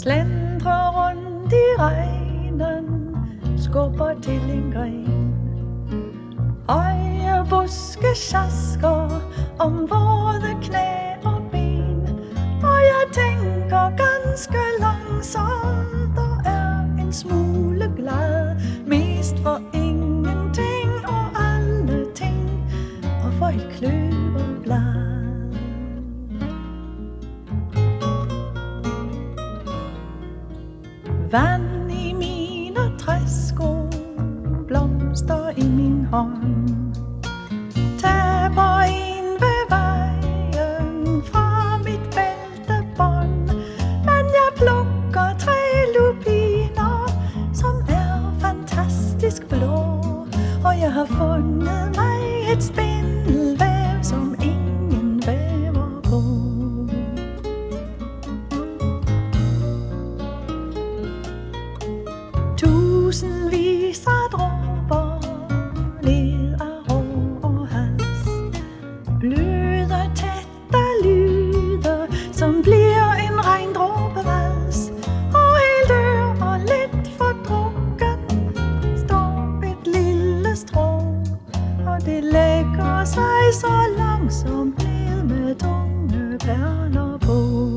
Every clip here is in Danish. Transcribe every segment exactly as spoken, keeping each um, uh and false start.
Slendrer rundt i regnen, skubber til en gren. Høje buske sjasker om våde knæ og ben. Og jeg tænker ganske langsomt og er en smule glad. Mest for ingenting og alle ting, og for et kløverblad. Vand i mine træsko, blomster i min hånd. Taber en ved vejen fra mit bæltebånd. Men jeg plukker tre lupiner, som er fantastisk blå. Og jeg har fundet mig et spindelvæv, som ingen væver på. Tusindvis af dråber led af rå og hals. Bløde tætte lyde, som bliver en regndråbevals. Og helt ør og lidt fordrukken står et lille strå. Og det lægger sig så langsomt ned med tunge perler på.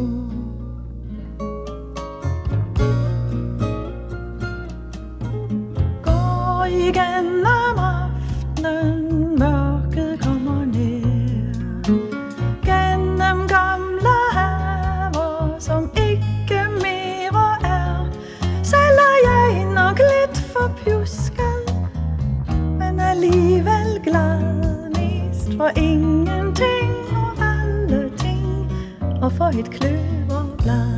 Igennem aftenen, mørket kommer ned. Gennem gamle haver, som ikke mere er. Selv er jeg nok lidt for pjusket, men alligevel glad. Mest for ingenting og alle ting, og for et kløverblad.